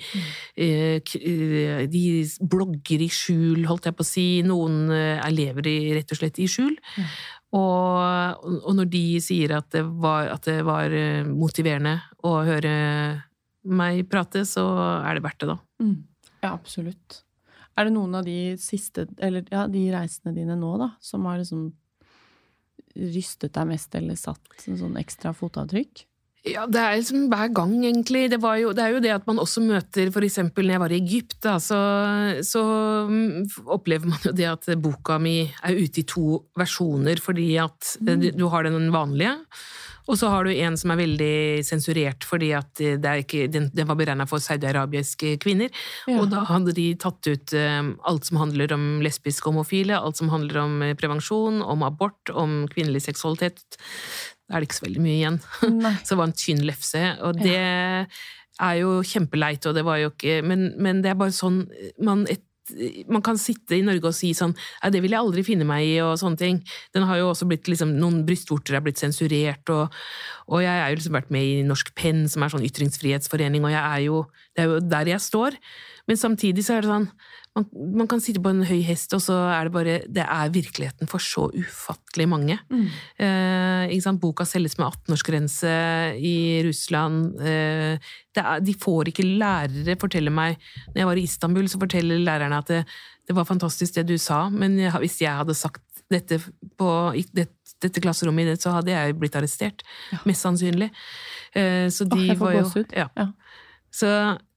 blogger i skjul, holdt jeg på å si. Noen lever rett og slett i skjul. Og når de sier at det var motiverende å høre meg prate, så er det verdt det da. Ja, absolutt. Er det noen av de siste, eller ja, de reisene dine nå da, som har liksom rystet deg mest eller satt en sånn ekstra fotavtrykk? Ja, det er liksom hver gang egentlig. Det er jo det at man også møter, for eksempel når jeg var i Egypt, da, så opplever man jo det at boka mi er ute i 2 versjoner, fordi at du har den vanlige, og så har du en som er veldig sensurert, fordi at den var beregnet for saudi-arabiske kvinner, og da hadde de tatt ut alt som handler om lesbiske og homofile, alt som handler om prevensjon, om abort, om kvinnelig seksualitet. Da er det ikke så veldig mye igjen. Så det var en tynn lefse, og det er jo kjempeleit, og det var jo ikke, men det er bare sånn, man kan sitte i Norge og si sånn, det vil jeg aldri finne meg i, og sånne ting. Den har jo også blitt liksom, noen brystvorter er blitt sensurert, og jeg er jo liksom vært med i Norsk Penn, som er sånn ytringsfrihetsforening, og det er jo der jeg står. Men samtidig så er det sånn, man kan sitte på en høy hest, og så er det er virkeligheten for så ufattelig mange. Ikke sant? Boka selges med 18-årsgrense i Russland. De får ikke lærere fortelle meg. Når jeg var i Istanbul, så forteller lærerne at det var fantastisk det du sa, men hvis jeg hadde sagt dette i dette klasserommet, så hadde jeg blitt arrestert. Mest sannsynlig. Så de var jo... Ja. Så...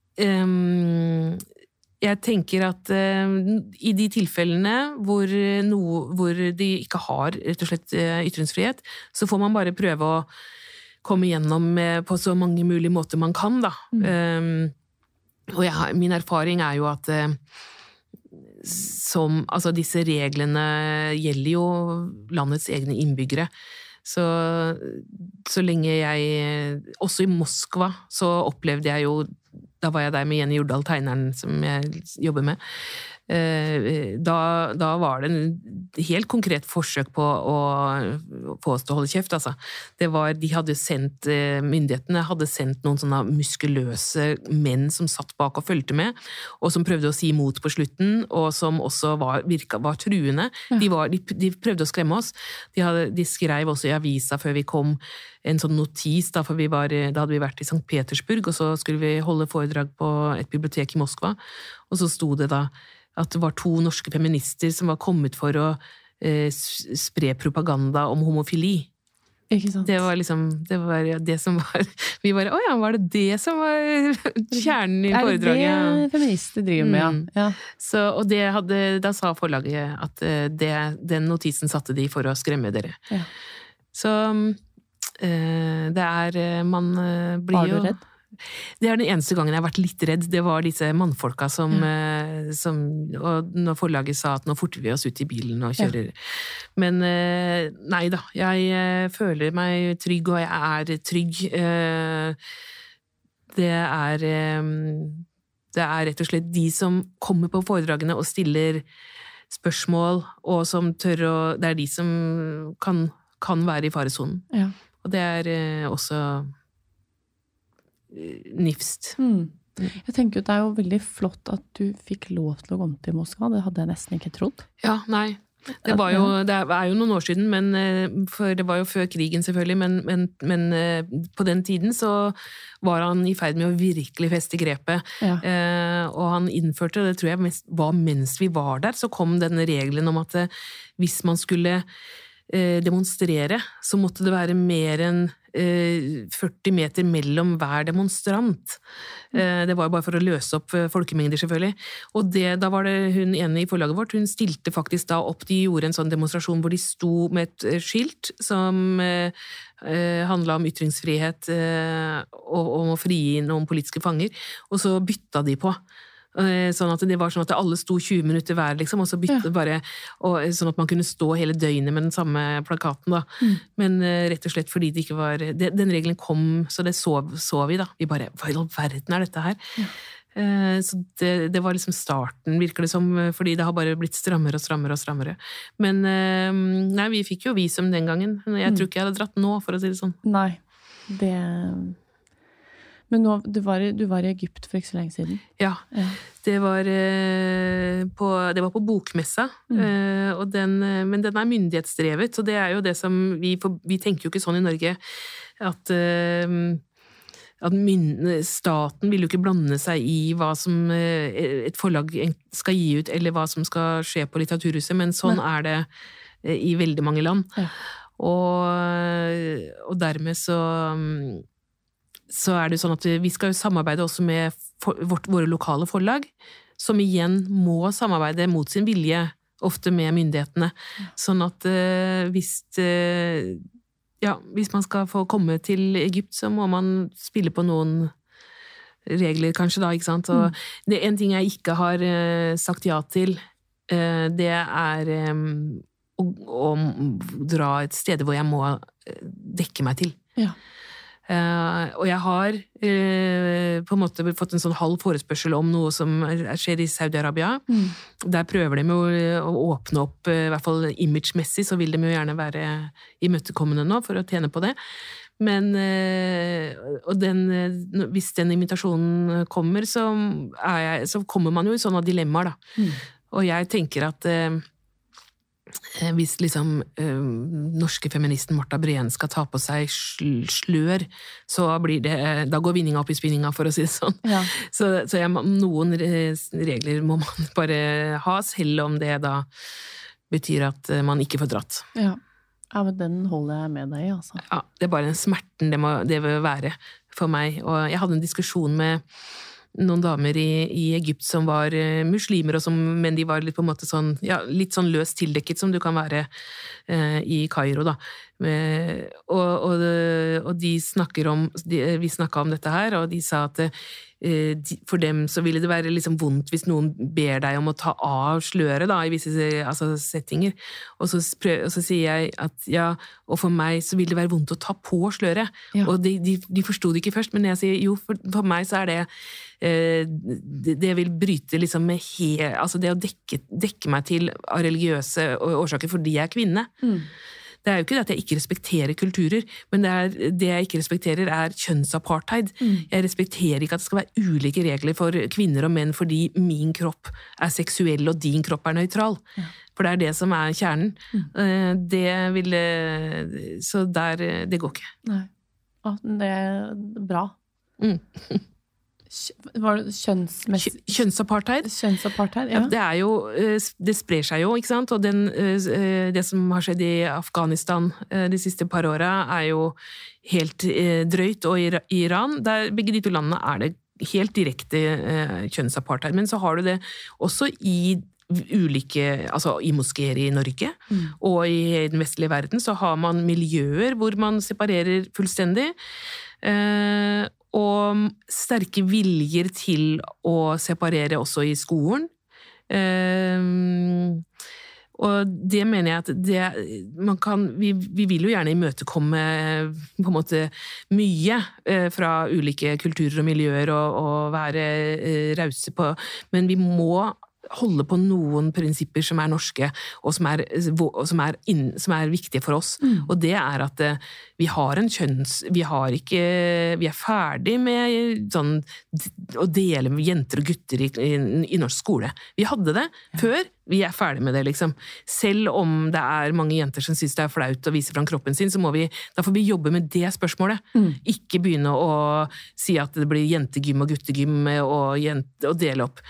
jeg tenker at i de tilfellene hvor de ikke har rett og slett ytringsfrihet, så får man bare prøve å komme gjennom på så mange mulige måter man kan da. Og min erfaring er jo at altså disse reglene gjelder jo landets egne innbyggere. Så lenge jeg, også i Moskva, så opplevde jeg jo, da var jeg der med Jenny Jordal, tegneren som jeg jobber med, da var det en helt konkret forsøk på å få oss til å holde kjeft, altså. Myndighetene hadde sendt noen sånne muskuløse menn som satt bak og følte med, og som prøvde å si imot på slutten, og som også var truende. De prøvde å skremme oss. De skrev også i avisa før vi kom en sånn notis, da hadde vi vært i St. Petersburg, og så skulle vi holde foredrag på et bibliotek i Moskva, og så sto det da at det var 2 norske feminister som var kommet for å spre propaganda om homofili. Ikke sant? Det var liksom, det som var, vi bare, var det som var kjernen i foredraget? Er det feminister driver med, ja. Så, og da sa forlaget at den notisen satte de for å skremme dere. Ja. Så man blir jo... Var du redd? Det er den eneste gangen jeg har vært litt redd. Det var disse mannfolka som og når forlaget sa at nå forter vi oss ut i bilen og kjører. Men nei da, jeg føler meg trygg, og jeg er trygg. Det er rett og slett de som kommer på foredragene og stiller spørsmål, og som tør å... Det er de som kan være i faresonen. Ja. Og det er også... nifst. Jeg tenker at det jo veldig flott at du fikk lov til å komme til Moskva. Det hadde jeg nesten ikke trodd. Ja, nei. Det er jo noen år siden, for det var jo før krigen selvfølgelig, men på den tiden så var han i ferd med å virkelig feste grepet. Ja. Og han innførte, det tror jeg var mens vi var der, så kom denne regelen om at hvis man skulle demonstrere, så måtte det være mer enn 40 meter mellom hver demonstrant. Det var jo bare for å løse opp folkemengder selvfølgelig. Og da var det hun ene i forlaget vårt, hun stilte faktisk da opp, de gjorde en sånn demonstrasjon hvor de sto med et skilt som handlet om ytringsfrihet og om å frigi noen politiske fanger, og så bytta de på. Sånn at det var sånn at alle sto 20 minutter hver, liksom, og så bytte bare, sånn at man kunne stå hele døgnet med den samme plakaten, da. Men rett og slett fordi det ikke var, den regelen kom, så det så vi da. Vi bare, hva i all verden dette her? Så det var liksom starten, virker det som, fordi det har bare blitt strammere og strammere og strammere. Men nei, vi fikk jo visum den gangen. Jeg tror ikke jeg hadde dratt nå, for å si det sånn. Nei, Men nå, du var i Egypt for ikke så lenge siden. Ja. Det var på bokmessa, men den myndighetsdrevet, så det jo det som vi tenker jo ikke sånn i Norge, at staten vil jo ikke blande seg i hva som et forlag skal gi ut, eller hva som skal skje på Litteraturhuset, men sånn det i veldig mange land. Ja. Og dermed så det jo sånn at vi skal jo samarbeide også med våre lokale forlag, som igjen må samarbeide mot sin vilje, ofte med myndighetene. Sånn at hvis man skal få komme til Egypt, så må man spille på noen regler kanskje da, ikke sant? Og det en ting jeg ikke har sagt ja til, det å dra et sted hvor jeg må dekke meg til. Ja. Og jeg har på en måte fått en sånn halv forespørsel om noe som skjer i Saudi-Arabia. Der prøver de jo å åpne opp, i hvert fall image-messig, så vil de jo gjerne være imøtekommende nå for å tjene på det. Men hvis den invitasjonen kommer, så kommer man jo i sånne dilemmaer da. Og jeg tenker at hvis liksom norske feministen Martha Breen skal ta på seg slør, så da går vinninga opp i spinninga, for å si det sånn. Ja. Så noen regler må man bare ha, selv om det da betyr at man ikke får dratt. Ja, men den holder jeg med deg i, altså. Ja, det bare den smerten det vil være for meg. Og jeg hadde en diskusjon med noen damer i Egypt som var muslimer, men de var litt på en måte sånn, litt sånn løst tildekket som du kan være i Kairo da. Og de vi snakket om dette her, og de sa at for dem så ville det være liksom vondt hvis noen ber deg om å ta av sløret da, i visse settinger. Og så sier jeg at og for meg så vil det være vondt å ta på sløret. Ja. Og de forstod det ikke først, men jeg sier jo, for meg så det vil bryte liksom med det å dekke meg til av religiøse årsaker fordi jeg kvinne. Det jo ikke det at jeg ikke respekterer kulturer, men det jeg ikke respekterer kjønnsapartheid. Jeg respekterer ikke at det skal være ulike regler for kvinner og menn fordi min kropp seksuell og din kropp nøytral. Ja. For det det som kjernen. Så det går ikke. Nei. Ja, det bra. Var det kjønnsapartheid? Kjønnsapartheid, ja. Det sprer seg jo, ikke sant? Og det som har skjedd i Afghanistan de siste par årene jo helt drøyt, og i Iran, der begge de to landene det helt direkte kjønnsapartheid. Men så har du det også i ulike, altså i moskéer i Norge, og i den vestlige verden så har man miljøer hvor man separerer fullstendig, og sterke viljer til å separere også i skolen. Og det mener jeg at vi vil jo gjerne imøtekomme på en måte mye fra ulike kulturer og miljøer og være rause på, men vi må holde på noen prinsipper som norske, og som er viktige for oss. Og det at vi har en vi er ferdig med sånn, å dele med jenter og gutter i norsk skole. Vi hadde det før, vi er ferdig med det, liksom. Selv om det mange jenter som synes det flaut å vise fram kroppen sin, da får vi jobbe med det spørsmålet. Ikke begynne å si at det blir jentegym og guttegym og dele opp.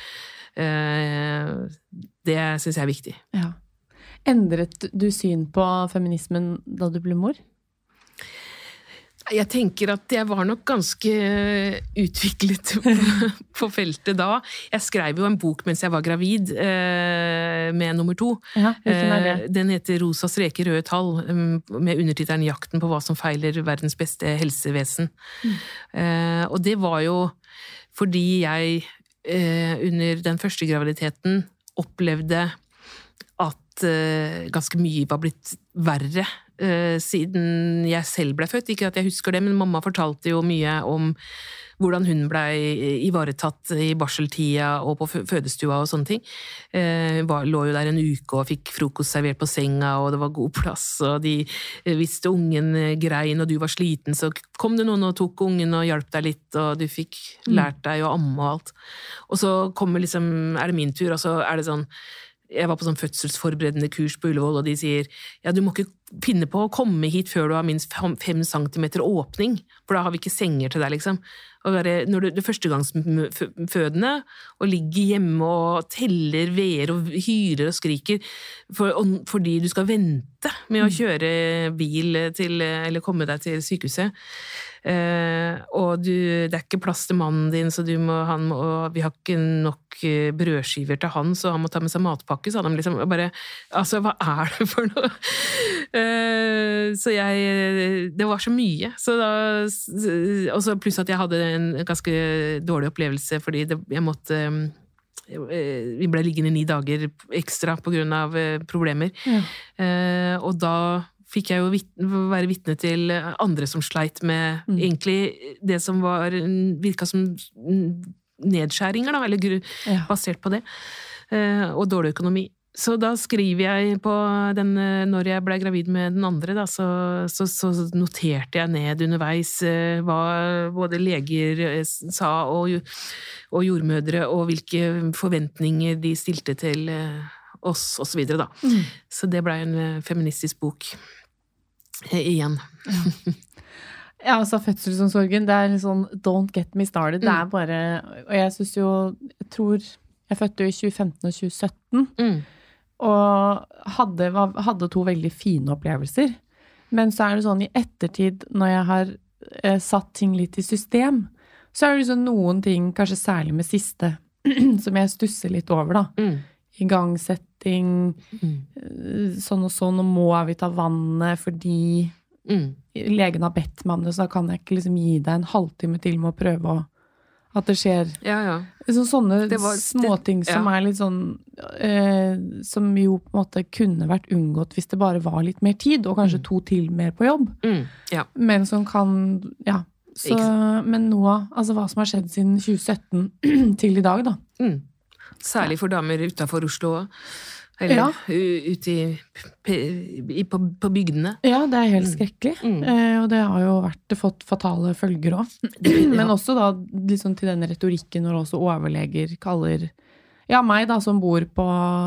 Det synes jeg viktig. Ja. Endret du syn på feminismen da du ble mor? Jeg tenker at jeg var nok ganske utviklet på feltet da. Jeg skrev jo en bok mens jeg var gravid med nummer 2. Ja, hvilken det? Den heter Rosa streker røde tall, med undertittelen Jakten på hva som feiler verdens beste helsevesen. Og det var jo fordi jeg under den første graviditeten opplevde at ganske mye var blitt verre siden jeg selv ble født. Ikke at jeg husker det, men mamma fortalte jo mye om hvordan hun ble ivaretatt i barseltida og på fødestua og sånne ting. Lå jo der en uke og fikk frokost servert på senga, og det var god plass, og hvis ungen grein og du var sliten, så kom det noen og tok ungen og hjalp deg litt, og du fikk lært deg å amme og alt. Og så kommer det min tur, og så det sånn, jeg var på sånn fødselsforberedende kurs på Ullevål, og de sier, ja, du må ikke finne på å komme hit før du har minst 5 centimeter åpning, for da har vi ikke senger til deg, liksom. Og når du er førstegangsfødende, og ligger hjemme og teller, veer og hyler og skriker, fordi du skal vente med å kjøre bil eller komme deg til sykehuset, og det ikke plass til mannen din, så vi har ikke nok brødskiver til han, så han må ta med seg matpakke, så han liksom bare, altså hva det for noe? Så det var så mye, og så pluss at jeg hadde en ganske dårlig opplevelse, fordi vi ble liggende 9 dager ekstra på grunn av problemer, og da fikk jeg jo være vitne til andre som sleit med egentlig det som virket som nedskjæringer, da, eller basert på det, og dårlig økonomi. Så da skriver jeg på når jeg ble gravid med den andre, da, så noterte jeg ned underveis hva både leger sa og jordmødre, og hvilke forventninger de stilte til oss, og så videre, da. Så det ble en feministisk bok. Igjen. Ja, altså fødselsomsorgen, det litt sånn don't get me started, det bare, og jeg synes jo, jeg tror jeg fødte i 2015 og 2017, og hadde 2 veldig fine opplevelser, men så det sånn i ettertid, når jeg har satt ting litt i system, så det liksom noen ting, kanskje særlig med siste, som jeg stusser litt over, da. Igangsetting, sånn og sånn, og må vi ta vannet fordi legen har bedt meg om det, så da kan jeg ikke liksom gi deg en halvtime til med å prøve at det skjer. Sånne småting som litt sånn, som jo på en måte kunne vært unngått hvis det bare var litt mer tid, og kanskje 2 til mer på jobb. Men som kan, men nå, altså hva som har skjedd siden 2017 til i dag, da. Særlig for damer utenfor Oslo, eller ute på bygdene. Ja, det helt skrekkelig. Og det har jo fått fatale følger også. Men også da, liksom til den retorikken når også overleger kaller, meg da, som bor på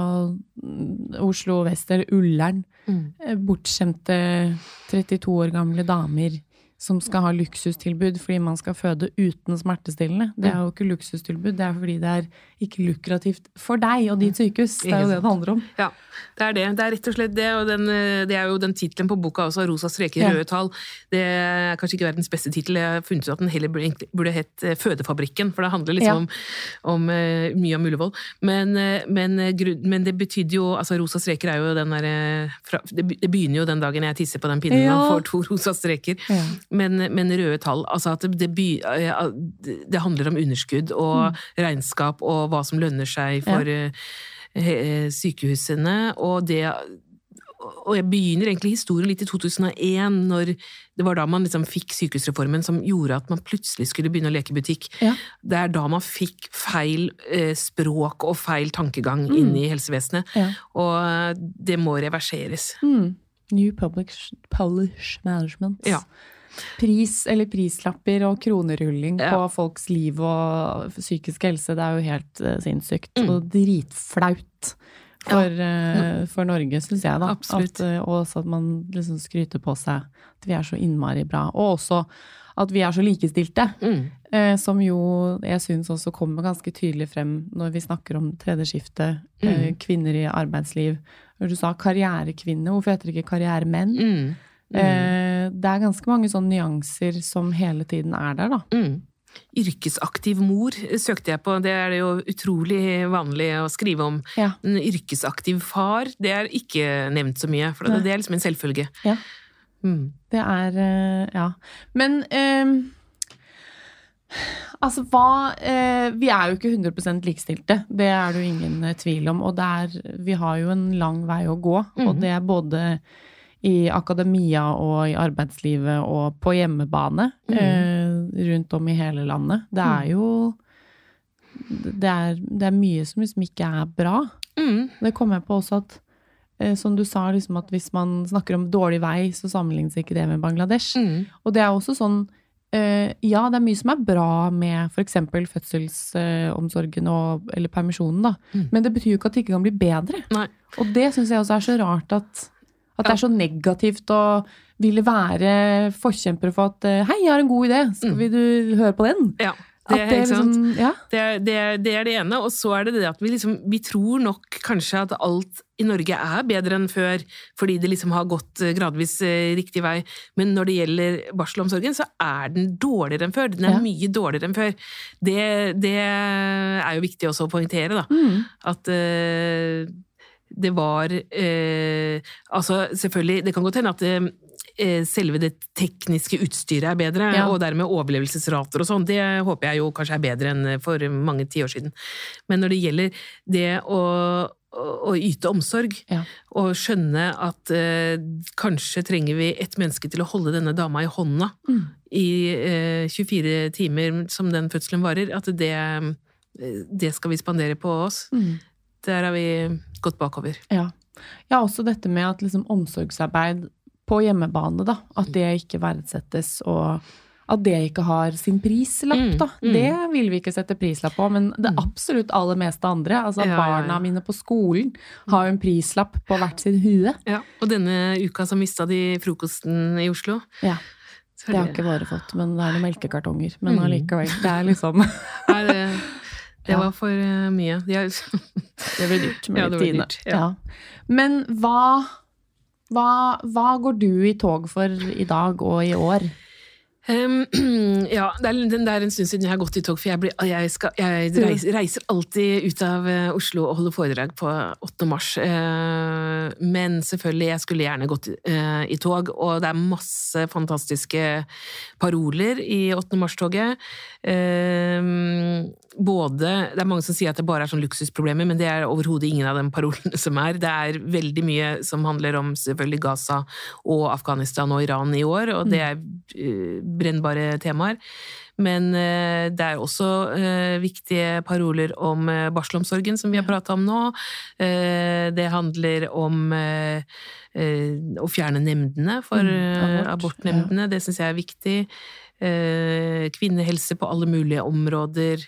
Oslo Vest, eller Ullern, bortskjemte 32 år gamle damer, som skal ha luksustilbud fordi man skal føde uten smertestillende. Det jo ikke luksustilbud, det fordi det ikke lukrativt for deg og ditt sykehus. Det jo det handler om. Ja, det det. Det rett og slett det, og det jo den titlen på boka også, Rosa streker røde tall. Det kanskje ikke verdens beste titel. Jeg har funnet ut at den heller burde hett Fødefabrikken, for det handler liksom om mye om Ullevål. Men det betydde jo, altså Rosa streker jo den der, det begynner jo den dagen jeg tisser på den pinnen og får 2 rosa streker. Men røde tall, altså at det handler om underskudd og regnskap og hva som lønner seg for sykehusene, og og jeg begynner egentlig historien litt i 2001, når det var da man liksom fikk sykehusreformen som gjorde at man plutselig skulle begynne å leke butikk. Ja. Det da man fikk feil språk og feil tankegang inn i helsevesenet, og det må reverseres. New Polish Management. Ja. Prislapper og kronerulling på folks liv og psykisk helse, det jo helt sinnssykt og dritflaut for Norge, synes jeg da. Absolutt. Og også at man liksom skryter på seg at vi så innmari bra. Og også at vi så likestilte, som jo jeg synes også kommer ganske tydelig frem når vi snakker om tredje skifte, kvinner i arbeidsliv. Når du sa karrierekvinne, hvorfor heter det ikke karrieremenn? Det ganske mange sånne nyanser som hele tiden der da. Yrkesaktiv mor søkte jeg på, det det jo utrolig vanlig å skrive om. En yrkesaktiv far, det ikke nevnt så mye, for det liksom en selvfølge. Ja, det ja. Men altså vi jo ikke 100% likestilte, det det jo ingen tvil om, og vi har jo en lang vei å gå, og det både i akademia og i arbeidslivet og på hjemmebane rundt om i hele landet. Det jo det mye som liksom ikke bra. Det kommer jeg på også at som du sa, liksom at hvis man snakker om dårlig vei, så sammenlignes ikke det med Bangladesh. Og det også sånn ja, det mye som bra med for eksempel fødselsomsorgen eller permisjonen da. Men det betyr jo ikke at det ikke kan bli bedre. Nei. Og det synes jeg også så rart at det så negativt å ville være forkjempere for at hei, jeg har en god idé, vil du høre på den? Ja, det liksom, ja. det det ene, og så det at vi tror nok kanskje at alt i Norge bedre enn før, fordi det liksom har gått gradvis riktig vei, men når det gjelder barselomsorgen, så den dårligere enn før, den mye dårligere enn før. Det jo viktig også å poengtere da, at det var altså selvfølgelig, det kan godt hende at selve det tekniske utstyret bedre, og dermed overlevelsesrater og sånn, det håper jeg jo kanskje bedre enn for mange 10 år siden. Men når det gjelder det å yte omsorg, og skjønne at kanskje trenger vi et menneske til å holde denne dama i hånda i 24 timer som den fødselen varer, at det skal vi spandere på oss. Der har vi gått bakover. Ja, også dette med at liksom omsorgsarbeid på hjemmebane da, at det ikke verdsettes, og at det ikke har sin prislapp da. Det vil vi ikke sette prislapp på, men det absolutt aller meste andre, altså barna mine på skolen har jo en prislapp på hvert sin hue. Ja, og denne uka så mistet de frokosten i Oslo. Ja, det har ikke bare fått, men det noen melkekartonger, men allikevel, det liksom... Nei, det var for mye. Det ble dyrt med litt tid. Ja. Men hva går du i tog for i dag og i år? Ja, den en stund siden jeg har gått i tog, for jeg reiser alltid ut av Oslo og holder foredrag på 8. mars. Men selvfølgelig, jeg skulle gjerne gått i tog, og det masse fantastiske paroler i 8. mars-toget. Det mange som sier at det bare sånn luksusproblemer, men det overhodet ingen av de parolene som det veldig mye som handler om selvfølgelig Gaza og Afghanistan og Iran i år, og det brennbare temaer. Men det også viktige paroler om barselomsorgen som vi har pratet om nå. Det handler om å fjerne nemndene for abortnemndene. Det synes jeg viktig. Kvinnehelse på alle mulige områder.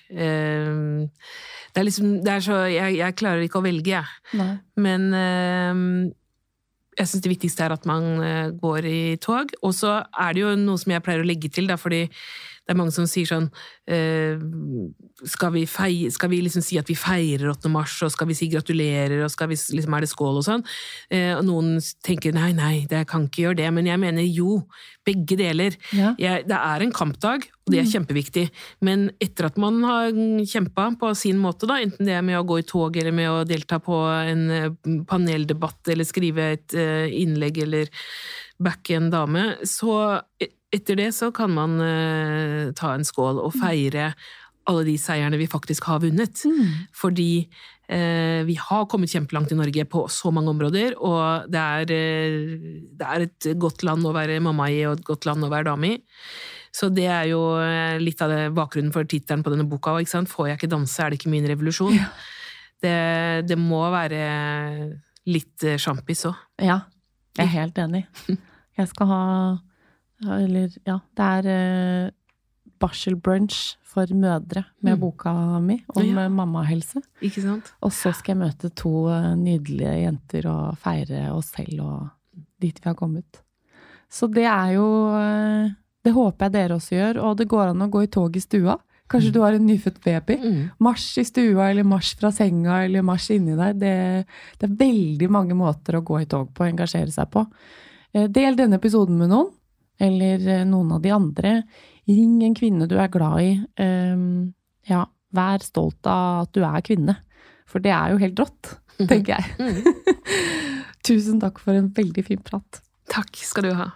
Jeg klarer ikke å velge, men jeg synes det viktigste at man går i tog, og så det jo noe som jeg pleier å legge til, da, fordi det mange som sier sånn, skal vi liksom si at vi feirer 8. mars, og skal vi si gratulerer, og skal vi liksom, det skål og sånn, og noen tenker, nei, det kan ikke gjøre det, men jeg mener jo, begge deler. Det en kampdag, og det kjempeviktig, men etter at man har kjempet på sin måte, da, enten det med å gå i tog, eller med å delta på en paneldebatt, eller skrive et innlegg, eller backe en dame, så etter det så kan man ta en skål og feire alle de seierne vi faktisk har vunnet. Fordi Vi har kommet kjempelangt i Norge på så mange områder, og det er et godt land å være mamma i, og et godt land å være dame i. Så det er jo litt av bakgrunnen for titelen på denne boka, ikke sant? Får jeg ikke danse, er det ikke min revolusjon. Ja. Det må være litt sjampis også. Ja, jeg er helt enig. Jeg skal ha, det er barselbrunch for mødre med boka mi om mammahelse. Ikke sant? Og så skal jeg møte 2 nydelige jenter og feire oss selv og dit vi har kommet. Så det er jo... Det håper jeg dere også gjør, og det går an å gå i tog i stua. Kanskje du har en nyfødt baby. Marsj i stua, eller marsj fra senga, eller marsj inni deg. Det er veldig mange måter å gå i tog på, og engasjere seg på. Del denne episoden med noen, eller noen av de andre. Ring en kvinne du er glad i. Vær stolt av at du er kvinne. For det er jo helt rått, tenker jeg. Tusen takk for en veldig fin prat. Takk skal du ha.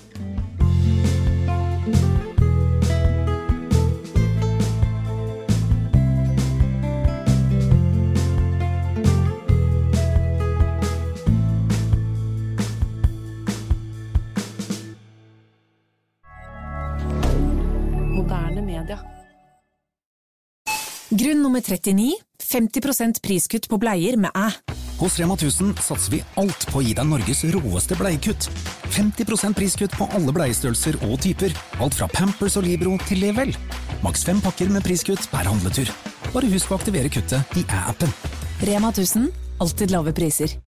Media. Grunn nummer 39, 50% priskutt på bleier med æ. Hos Rema 1000 satser vi alt på å gi deg Norges råeste bleiekutt. 50% priskutt på alle bleiestørrelser og typer. Alt fra Pampers og Libro til Level. Maks 5 pakker med priskutt per handletur. Bare husk å aktivere kuttet i æ-appen. Rema 1000, alltid lave priser.